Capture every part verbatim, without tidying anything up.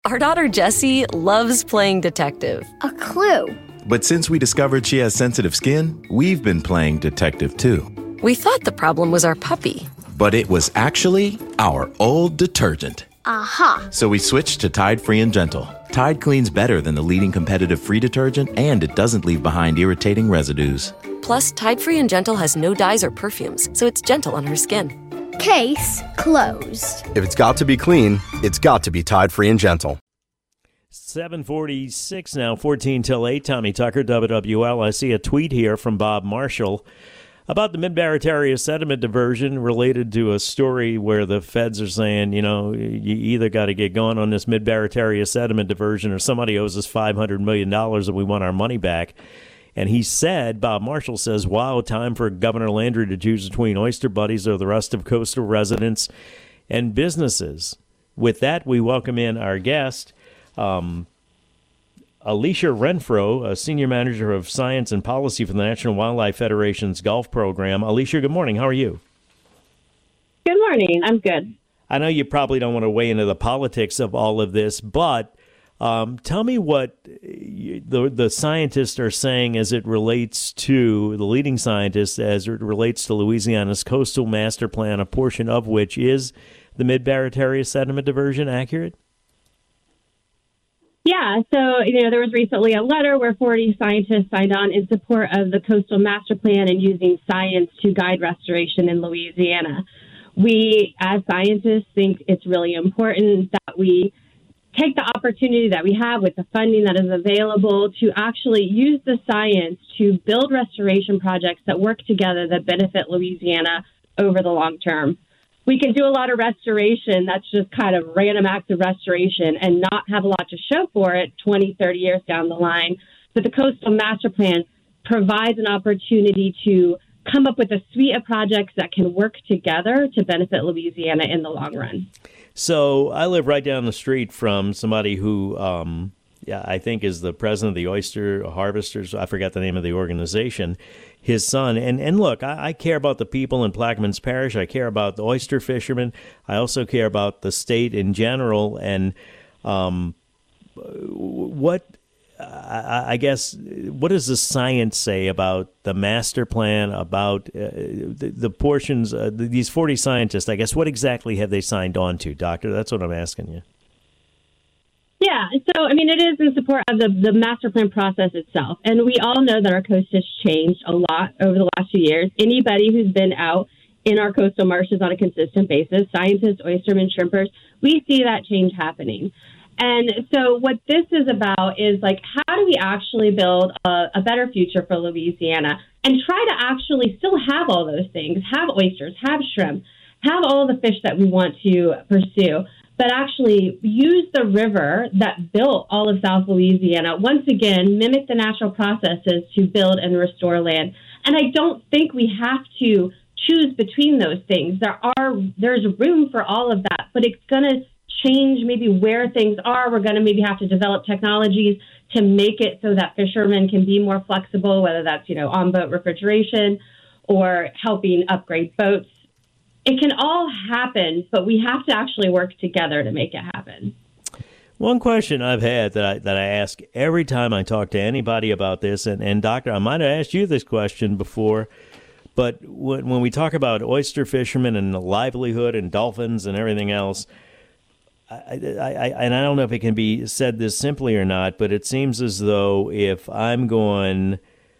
Our daughter Jessie loves playing detective. A clue. But since we discovered she has sensitive skin, we've been playing detective too. We thought the problem was our puppy. But it was actually our old detergent. Aha. So we switched to Tide Free and Gentle. Tide cleans better than the leading competitive free detergent, and it doesn't leave behind irritating residues. Plus, Tide Free and Gentle has no dyes or perfumes, so it's gentle on her skin. Case closed. If it's got to be clean, it's got to be Tide Free and Gentle. seven forty-six now, fourteen till eight. Tommy Tucker, W W L. I see a tweet here from Bob Marshall about the Mid-Barataria sediment diversion related to a story where the feds are saying, you know, you either got to get going on this Mid-Barataria sediment diversion or somebody owes us five hundred million dollars and we want our money back. And he said, Bob Marshall says, wow, time for Governor Landry to choose between oyster buddies or the rest of coastal residents and businesses. With that, we welcome in our guest, um, Alicia Renfro, a senior manager of science and policy for the National Wildlife Federation's golf program. Alicia, good morning. How are you? Good morning. I'm good. I know you probably don't want to weigh into the politics of all of this, but um, tell me what you, the the scientists are saying as it relates to, the leading scientists, as it relates to Louisiana's coastal master plan, a portion of which is the Mid-Barataria sediment diversion. Accurate? Yeah, so, you know, there was recently a letter where forty scientists signed on in support of the Coastal Master Plan and using science to guide restoration in Louisiana. We, as scientists, think it's really important that we take the opportunity that we have with the funding that is available to actually use the science to build restoration projects that work together that benefit Louisiana over the long term. We can do a lot of restoration that's just kind of random acts of restoration and not have a lot to show for it twenty, thirty years down the line. But the Coastal Master Plan provides an opportunity to come up with a suite of projects that can work together to benefit Louisiana in the long run. So I live right down the street from somebody who, um, yeah, I think is the president of the Oyster Harvesters. I forgot the name of the organization. His son. And, and look, I, I care about the people in Plaquemines Parish. I care about the oyster fishermen. I also care about the state in general. And um, what, I, I guess, what does the science say about the master plan, about uh, the, the portions, uh, these forty scientists, I guess, what exactly have they signed on to, Doctor? That's what I'm asking you. Yeah, so, I mean, it is in support of the, the master plan process itself. And we all know that our coast has changed a lot over the last few years. Anybody who's been out in our coastal marshes on a consistent basis, scientists, oystermen, shrimpers, we see that change happening. And so what this is about is, like, how do we actually build a, a better future for Louisiana and try to actually still have all those things, have oysters, have shrimp, have all the fish that we want to pursue, but actually use the river that built all of South Louisiana, once again, mimic the natural processes to build and restore land. And I don't think we have to choose between those things. There are, there's room for all of that, but it's going to change maybe where things are. We're going to maybe have to develop technologies to make it so that fishermen can be more flexible, whether that's, you know, on-boat refrigeration or helping upgrade boats. It can all happen, but we have to actually work together to make it happen. One question I've had that I, that I ask every time I talk to anybody about this, and, and Doctor, I might have asked you this question before, but when, when we talk about oyster fishermen and the livelihood and dolphins and everything else, I, I, I, and I don't know if it can be said this simply or not, but it seems as though if I'm going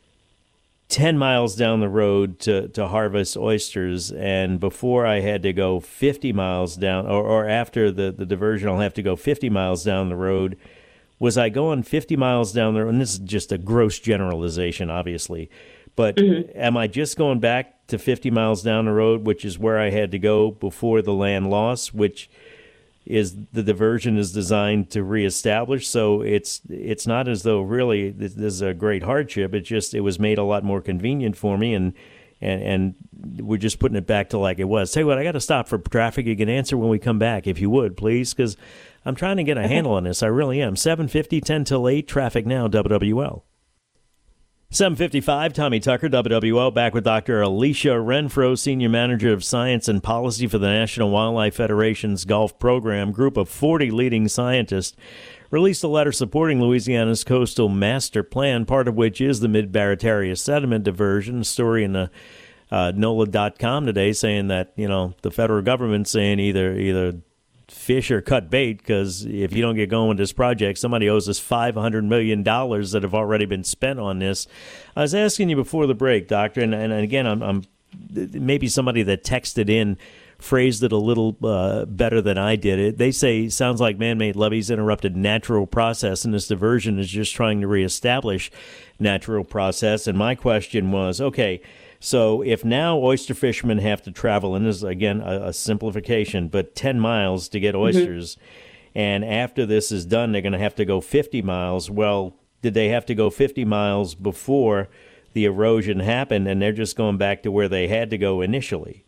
ten miles down the road to, to harvest oysters, and before I had to go fifty miles down, or, or after the, the diversion, I'll have to go fifty miles down the road. Was I going fifty miles down the road? And this is just a gross generalization, obviously. But mm-hmm. am I just going back to fifty miles down the road, which is where I had to go before the land loss, which is the diversion is designed to reestablish? So it's it's not as though really this, this is a great hardship. It's just it was made a lot more convenient for me, and and and we're just putting it back to like it was. Tell you what, I got to stop for traffic. You can answer when we come back, if you would, please, because I'm trying to get a handle on this. I really am. seven fifty, ten till eight, traffic now, W W L. seven fifty-five, Tommy Tucker, W W O, back with Doctor Alicia Renfro, Senior Manager of Science and Policy for the National Wildlife Federation's Gulf Program. Group of forty leading scientists released a letter supporting Louisiana's coastal master plan, part of which is the Mid-Barataria sediment diversion. A story in the uh, N O L A dot com today saying that, you know, the federal government's saying either either fish or cut bait, because if you don't get going with this project, somebody owes us five hundred million dollars that have already been spent on this. I was asking you before the break, Doctor, and, and again, I'm, I'm maybe somebody that texted in phrased it a little uh, better than I did it. They say, sounds like man-made levees interrupted natural process, and this diversion is just trying to reestablish natural process. And my question was, okay, so if now oyster fishermen have to travel, and this is, again, a, a simplification, but ten miles to get oysters, mm-hmm. and after this is done, they're going to have to go fifty miles. Well, did they have to go fifty miles before the erosion happened, and they're just going back to where they had to go initially?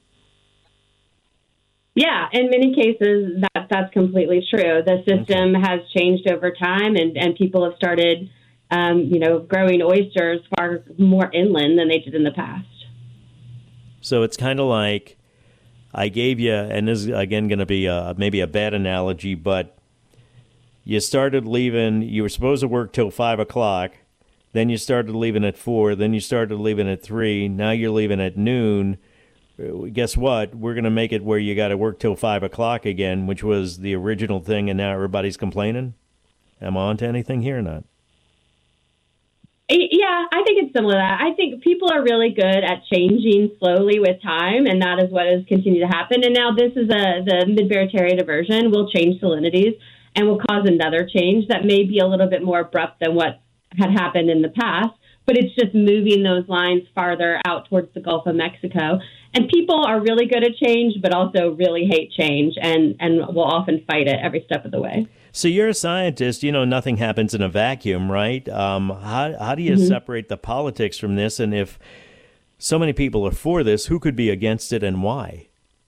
Yeah, in many cases, that, that's completely true. The system okay. has changed over time, and, and people have started, um, you know, growing oysters far more inland than they did in the past. So it's kind of like I gave you, and this is, again, going to be a, maybe a bad analogy, but you started leaving, you were supposed to work till five o'clock, then you started leaving at four, then you started leaving at three, now you're leaving at noon. Guess what? We're going to make it where you got to work till five o'clock again, which was the original thing, and now everybody's complaining? Am I on to anything here or not? Yeah, I think it's similar to that. I think people are really good at changing slowly with time, and that is what has continued to happen. And now this is a the Mid-Barataria diversion will change salinities and will cause another change that may be a little bit more abrupt than what had happened in the past, but it's just moving those lines farther out towards the Gulf of Mexico. And people are really good at change, but also really hate change and, and will often fight it every step of the way. So you're a scientist, you know, nothing happens in a vacuum, right? Um, how, how do you mm-hmm. separate the politics from this? And if so many people are for this, who could be against it and why?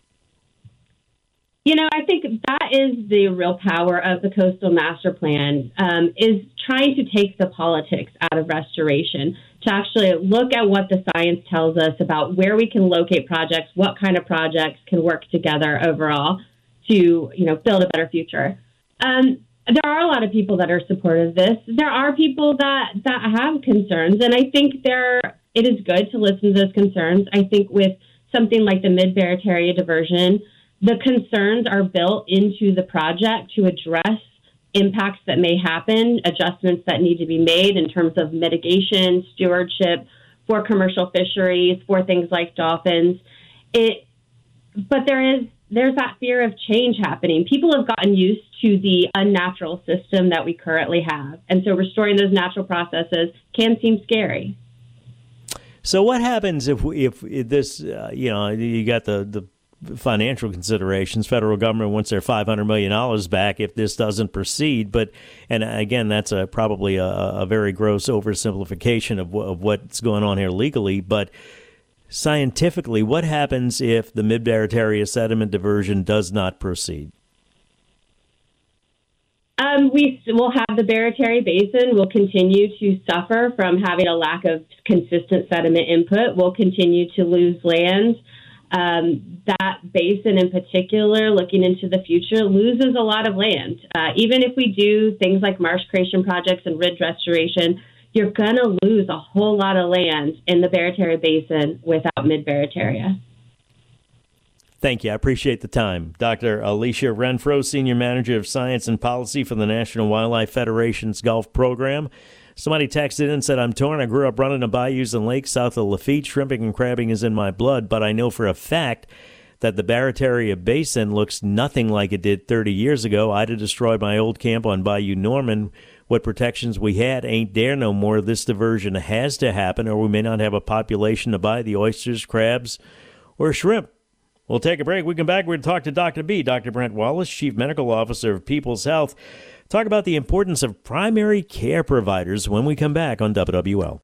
You know, I think that is the real power of the Coastal Master Plan, um, is trying to take the politics out of restoration, to actually look at what the science tells us about where we can locate projects, what kind of projects can work together overall to, you know, build a better future. Um, there are a lot of people that are supportive of this. There are people that, that have concerns, and I think there it is good to listen to those concerns. I think with something like the Mid-Barataria diversion, the concerns are built into the project to address impacts that may happen, adjustments that need to be made in terms of mitigation, stewardship for commercial fisheries, for things like dolphins. It, but there is there's that fear of change happening. People have gotten used to the unnatural system that we currently have, and so restoring those natural processes can seem scary. So what happens if if, if this, uh, you know, you got the the financial considerations. Federal government wants their five hundred million dollars back if this doesn't proceed. But, and again, that's a, probably a, a very gross oversimplification of, of what's going on here legally. But scientifically, what happens if the Mid-Barataria sediment diversion does not proceed? Um, we will have the Barataria Basin will continue to suffer from having a lack of consistent sediment input. We'll continue to lose land. Um, that basin in particular, looking into the future, loses a lot of land. Uh, even if we do things like marsh creation projects and ridge restoration, you're going to lose a whole lot of land in the Barataria Basin without Mid-Barataria. Thank you. I appreciate the time. Doctor Alicia Renfro, Senior Manager of Science and Policy for the National Wildlife Federation's Gulf Program. Somebody texted in and said, I'm torn. I grew up running the bayous and lakes south of Lafitte. Shrimping and crabbing is in my blood, but I know for a fact that the Barataria Basin looks nothing like it did thirty years ago. I'd have destroyed my old camp on Bayou Norman. What protections we had ain't there no more. This diversion has to happen, or we may not have a population to buy the oysters, crabs, or shrimp. We'll take a break. We come back. We're going to talk to Doctor B, Doctor Brent Wallace, Chief Medical Officer of People's Health. Talk about the importance of primary care providers when we come back on W W L.